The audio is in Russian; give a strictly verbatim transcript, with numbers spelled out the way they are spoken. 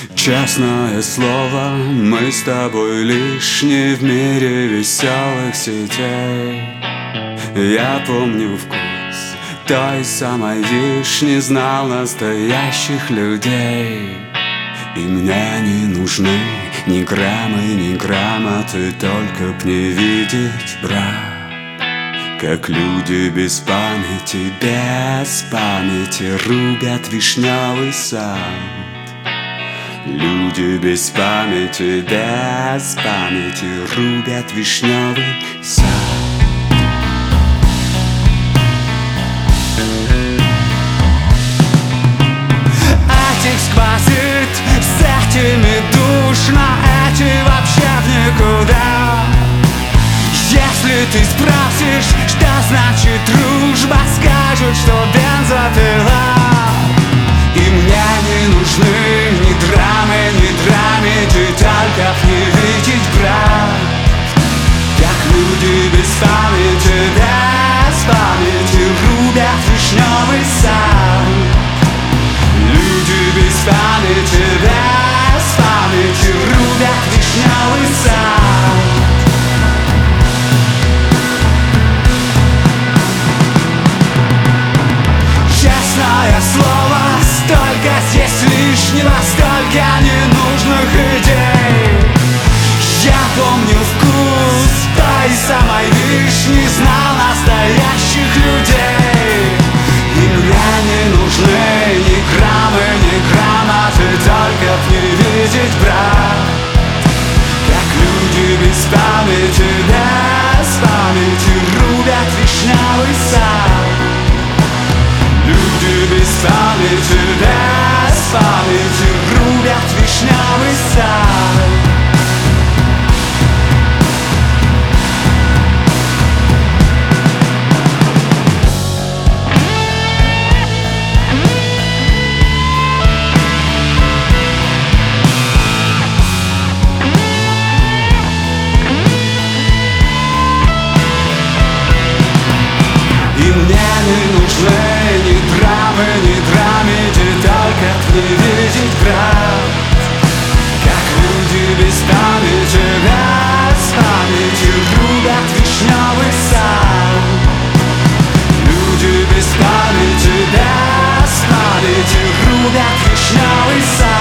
Честное слово, мы с тобой лишние в мире веселых сетей. Я помню вкус той самой вишни, знал настоящих людей. И мне не нужны ни граммы, ни грамоты, только б не видеть, брат, как люди без памяти, без памяти рубят вишневый сад. Люди без памяти, без памяти рубят вишневый сад. Этих сквозит, с этими душно, эти вообще в никуда. Если ты спросишь, что значит дружба, скажут, что бензопила. И мне не нужны ни драмы, ни драмеди, только б не видеть, брат, как люди без памяти, без памяти рубят вишневый сад. Люди без памяти, без памяти рубят вишневый сад. Честное слово, столько здесь лишнего, столько ненужных идей. Я помню вкус той самой вишни, знал настоящих людей. И мне не нужны ни граммы, ни грамоты, только б не видеть, брат, как люди без памяти, без памяти рубят вишневый сад. Люди без памяти, без памяти рубят вишневый сад. И мне не нужны ни драмы, ни драмеди, только б не видеть, брат, как люди без памяти, без памяти рубят вишневый сад. Люди без памяти, без памяти рубят вишневый сад.